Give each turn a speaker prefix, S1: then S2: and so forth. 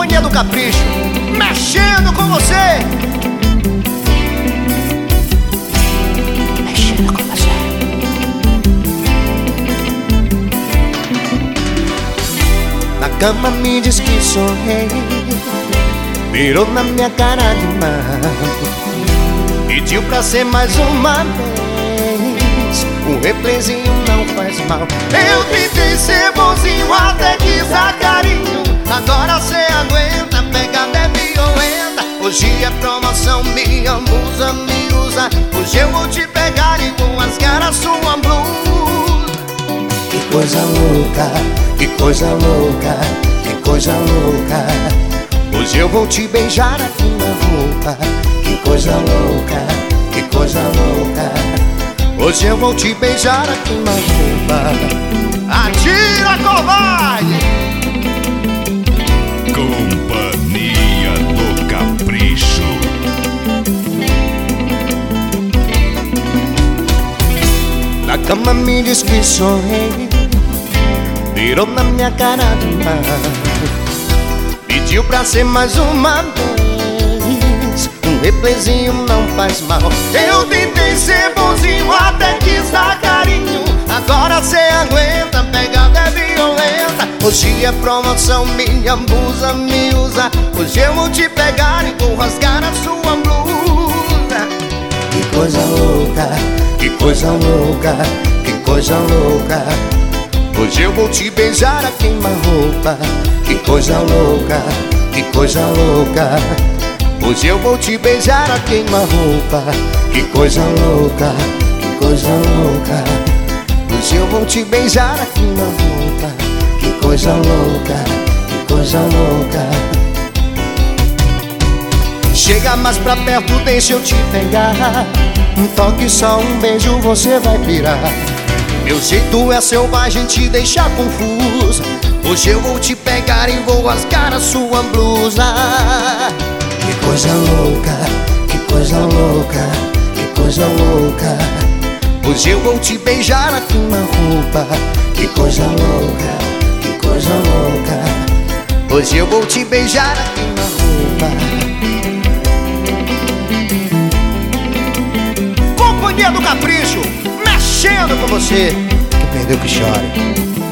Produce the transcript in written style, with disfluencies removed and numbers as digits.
S1: Companhia do Capricho, mexendo com você. Mexendo com você. Na cama me diz que sou rei, virou na minha cara de mal, pediu pra ser mais uma vez. Um replayzinho não faz mal. Eu tentei ser bonzinho, até quis dar carinho. Agora cê aguenta, pegada é violenta. Hoje é promoção, me abusa, me usa. Hoje eu vou te pegar e vou rasgar a sua blusa. Que coisa louca, que coisa louca, que coisa louca. Hoje eu vou te beijar aqui na roupa. Que coisa louca, que coisa louca. Hoje eu vou te beijar aqui na roupa. Atira, covarde!
S2: Companhia do Capricho.
S1: Na cama me diz que sou rei, virou na minha cara de mal, pediu pra ser mais uma vez. Um replayzinho não faz mal. Eu tentei ser bonzinho, até quis dar carinho. Agora cê aguenta, pegada é violenta. Hoje é promoção, me abusa, me usa. Hoje eu vou te pegar e vou rasgar a sua blusa. Que coisa louca, que coisa louca, que coisa louca. Hoje eu vou te beijar aqui na roupa. Que coisa louca, que coisa louca. Hoje eu vou te beijar aqui na roupa. Que coisa louca, que coisa louca. Hoje eu vou te beijar aqui na roupa. Que coisa louca, que coisa louca. Chega mais pra perto, deixa eu te pegar. Um toque só, um beijo, você vai pirar. Meu jeito é selvagem, te deixar confusa. Hoje eu vou te pegar e vou rasgar a sua blusa. Que coisa louca, que coisa louca, que coisa louca. Hoje eu vou te beijar aqui na roupa. Que coisa louca, que coisa louca. Hoje eu vou te beijar aqui na roupa. Companhia do Capricho, mexendo com você. Que perdeu que chore.